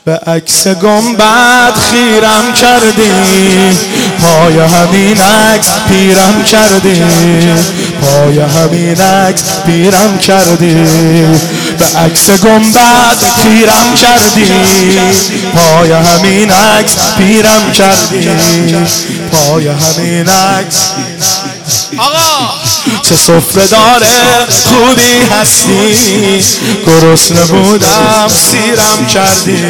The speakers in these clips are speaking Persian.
به عکس گنبد خیرم کردی، پای همین عکس پیرم کردی، پای همین عکس پیرم کردی. به عکس گنبد خیرم کردی، پای همین عکس پیرم کردی، پای همین عکس. آقا چه سفره داره خوبی هستی، گرسنه بودم سیرم کردی،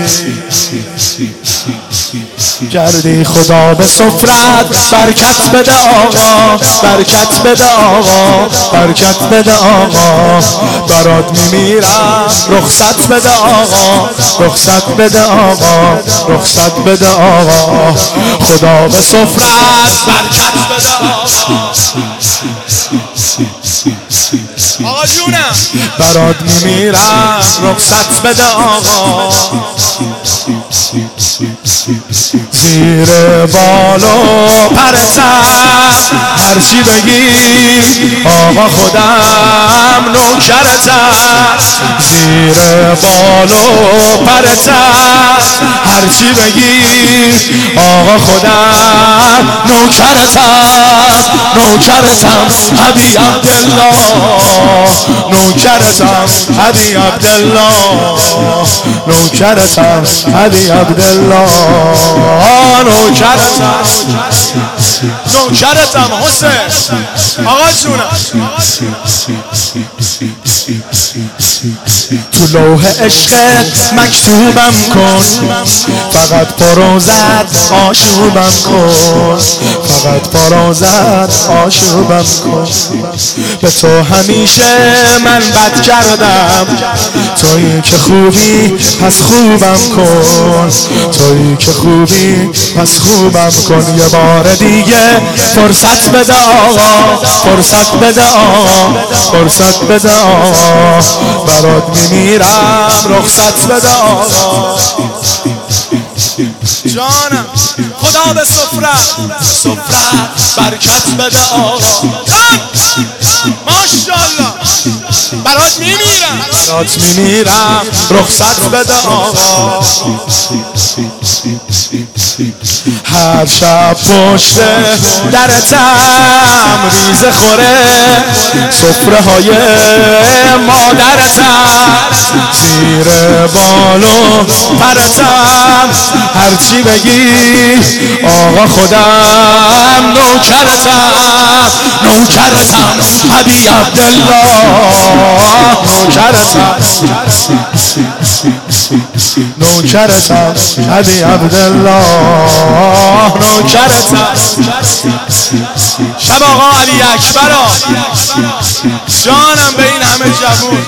کردی. خدا به سفرت برکت بده آقا، برکت بده آقا، برکت بده آقا. برات میمیرم رخصت بده آقا، رخصت بده آقا، رخصت بده آقا. خدا به سفرت برکت بده آقا. آقا جونم برات میمیرم رخصت بده آقا. زیر بال و پرتم هرچی بگی آقا خودم نوکرتم. زیر بال و پرتم هرچی بگی آقا خودم نوکرتم، نوکرتم ابی عبدالله، نوکرتم ابی عبدالله، نوکرتم ابی عبدالله، نوکرتم، نوکرتم حسین. آقا جونم تو لوح عشقت مکتوبم کن، فقط پروزت آشوبم کن، فقط پروزت آشوبم کن. به تو همیشه من بد کردم، تویی که خوبی پس خوبم کن، تویی که خوبی پس خوبم کن. یه بار دیگه فرصت بده آقا، فرصت بده آقا، فرصت بده آقا. برات میمیرم رخصت بده آقا. جانم خدا به سفرت برکت بده آقا. ماشاءالله برات میمیرم، برات میمیرم رخصت بده آقا. هر شب پشت درتم ریزه خوره سفره های مادرتم. زیر بال و پرتم هرچی بگی آقا خودم نوکرتم، نوکرتم ابی عبدالله، نوکرتم، نوکرتم ابی عبدالله، نوکرتم. شب آقا علی اکبرا جانم به این همه جوون.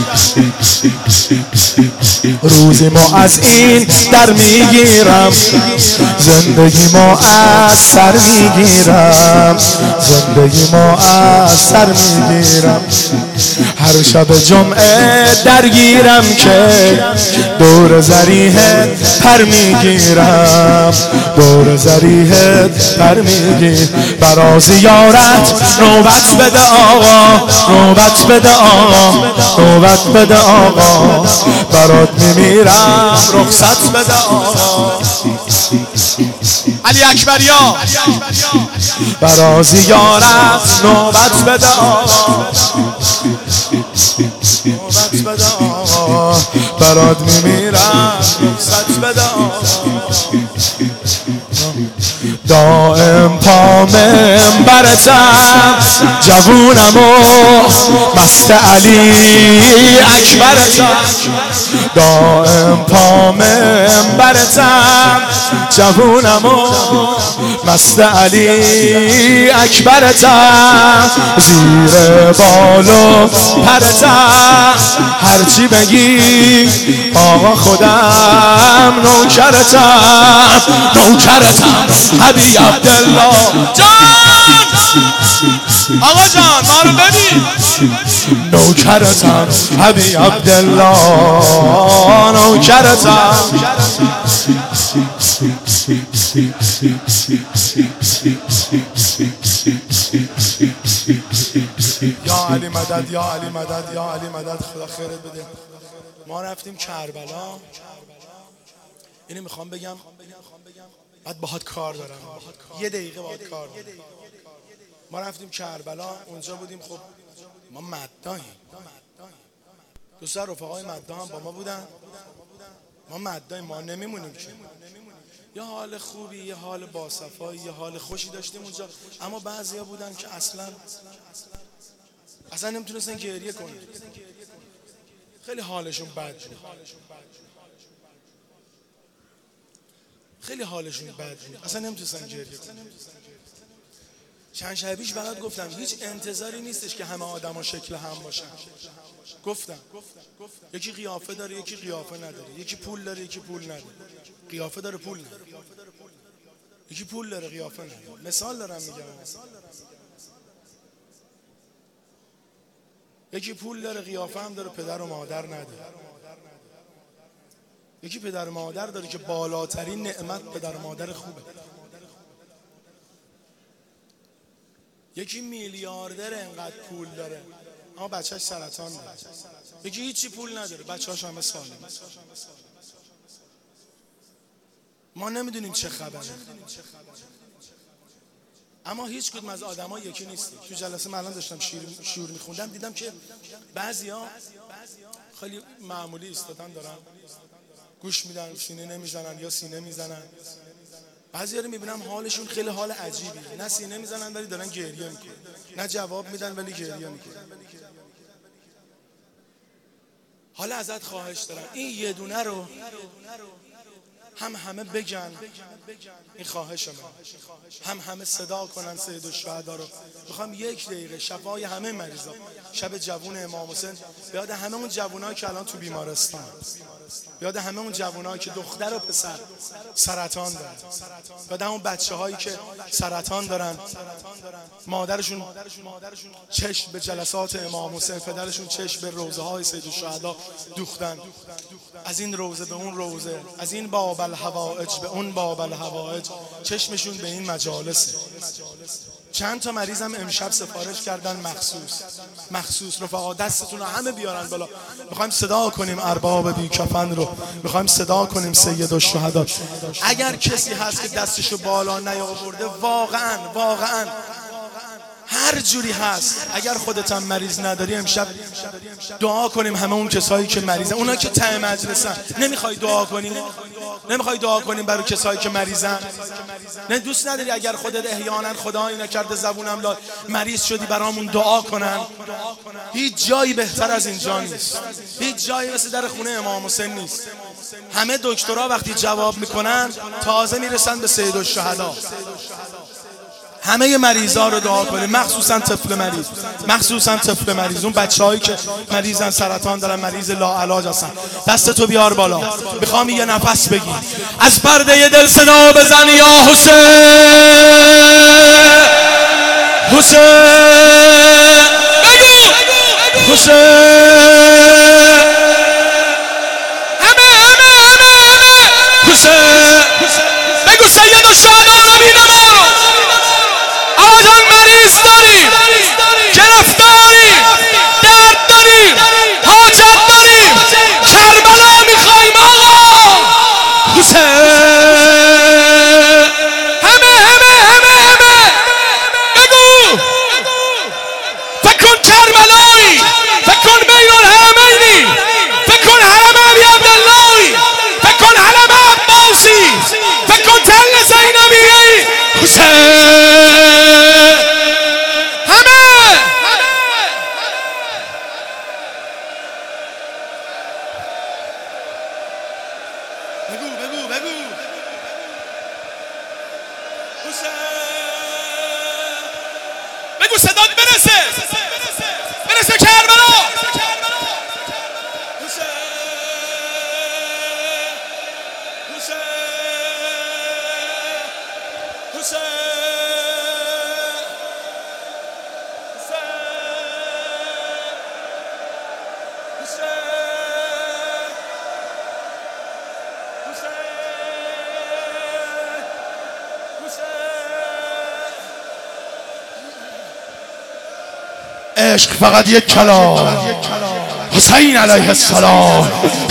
روزی ما از این در میگیرم، زندگی ما از سر میگیرم، زندگی ما از سر میگیرم. هر شب جمعه درگیرم که دور زریحت پر میگیرم، دور زریحت پر میگیر. برا زیارت نوبت بده آقا، نوبت بده آقا، نوبت بده آقا. برات میمیرم رخصت بده آقا. علی اکبریا برا زیارت نوبت بده آقا، نوبت بده آقا. برات میمیرم رخصت بده آقا. دائم پا منبرتم جوونم و مست علی اکبرتم. دائم پا منبرتم جوونم و مست علی اکبرتم. زیر بال و پرتم هرچی بگی آقا خودم نوکرتم، نوکرتم ابی عبدالله. جان آقا جان ما رو ببین، نوکرتم ابی عبدالله، نوکرتم. یا علی مدد، یا علی مدد، یا علی مدد. خدا خیرت بده. ما رفتیم کربلا. اینو میخوام بگم بعد باهات کار دارم، یه دقیقه باهات کار دارم. ما رفتیم کربلا، اونجا بودیم. خب ما مداهیم، دوستا رفقای مدا هم با ما بودن. ما مداهیم، ما نمیمونیم که. یه حال خوبی، یه حال باصفایی، یه حال خوشی داشتیم اونجا. اما بعضیا بودن که اصلا نمیتونستن گریه کنن، خیلی حالشون بد بود، خیلی حالشون بد بود، اصلا نمیتونستن گریه کنن. چند شب پیش برات گفتم هیچ انتظاری نیستش که همه آدما شکل هم باشن. گفتم یکی قیافه داره، یکی قیافه نداره، یکی پول داره، یکی پول نداره. قیافه داره، پول نداره. یکی پول داره، قیافه نداره. مثال دارم میگم. یکی پول داره، قیافه هم داره، پدر و مادر نداره. یکی پدر و مادر داره که بالاترین نعمت پدر و مادر خوبه. یکی میلیاردر، انقدر پول داره اما بچهش سرطان داره. یکی هیچی پول نداره، بچه‌هاش همه سالمه. ما نمیدونیم چه خبره، اما هیچ کدوم از آدم‌ها یکی نیست. تو جلسه من الان داشتم شعر میخوندم، دیدم که بعضیا خیلی معمولی ایستادن، دارن گوش میدن، سینه نمیزنن یا سینه میزنن. بعضیا رو میبینم حالشون خیلی حال عجیبی، نه سینه میزنن ولی دارن گریه میکنن، نه جواب میدن ولی گریه میکنن. حالا ازت خواهش دارم این یه دونه رو همه بگن، این خواهش من، همه صدا کنن سید الشهدا رو. میخوام یک دقیقه شفای همه مریضا، شب جوون امام حسین، بیاد همه اون جوونایی که الان تو بیمارستان، بیاد همه اون جوونایی که دختر و پسر سرطان دارن، بیاد اون بچه‌هایی که سرطان دارن، مادرشون چشم به جلسات امام حسین، پدرشون چشم به روضه های سید الشهدا دوختن. از این روضه به اون روضه، از این باب الحوائج به اون باب الحوائج، چشمشون به این مجالسه. چند تا مریضم امشب سفارش کردن مخصوص. رفقا دستتون رو همه بیارن بالا، میخوایم صدا کنیم ارباب بی کفن رو، میخوایم صدا کنیم سید الشهدا. اگر کسی هست که دستشو بالا نیاورده، واقعا هر جوری هست، اگر خودت هم مریض نداری، امشب دعا کنیم همه اون کسایی که مریضن، اونا که ته مجلسن. نمیخوای دعا کنی؟ نمیخوای دعا کنیم برای کسایی که مریضن؟ نه دوست نداری اگر خودت احیانا خدایی نکرده زبونم لاد مریض شدی برامون دعا کنن؟ هیچ جایی بهتر از اینجا نیست، هیچ جایی مثل در خونه امام حسین نیست. همه دکترها وقتی جواب میکنن تازه میرسن به سید الشهدا. همه مریضا رو دعا کنیم، مخصوصا طفل مریض، اون بچه‌هایی که مریضن، سرطان دارن، مریض لاعلاج هستن. دستتو بیار بالا، میخوام یه نفس بگی، از پرده دل صدا بزن یا حسین بگو حسین، همه حسین بگو سید الشهدا نبی ما. آقا جان مریض داری، گرفتاری، درد داری، حاجت داری، کربلا میخوایم آقا حسین. همه بگو، فکر کن کربلایی، فکر کن بین الحرمینی، فکر کن حرم ابی عبداللهی، فکر کن حرم عباسی، فکر کن تل زینبی حسین. بگو صدات برسه کربلا. عشق فقط یک کلام، حسین علیه السلام.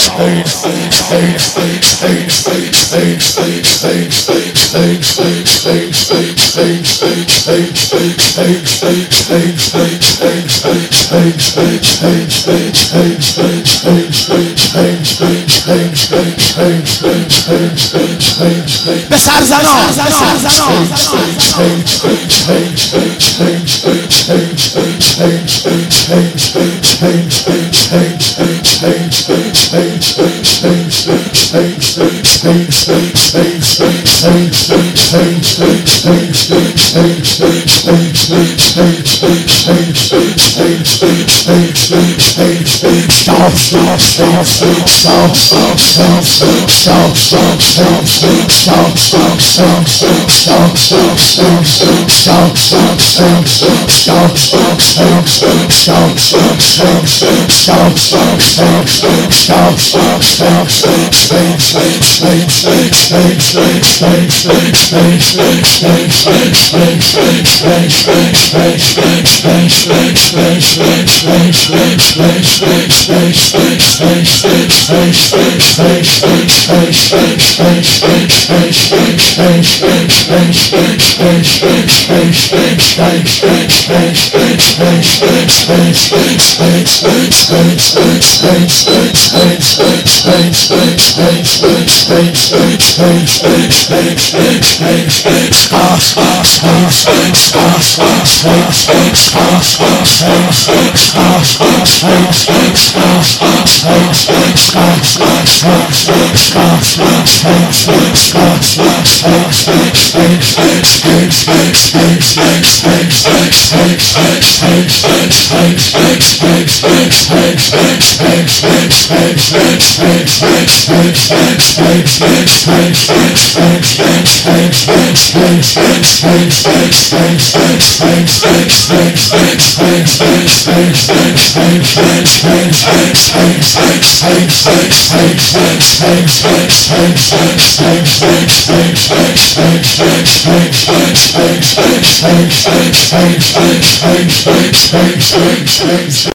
به سرزنان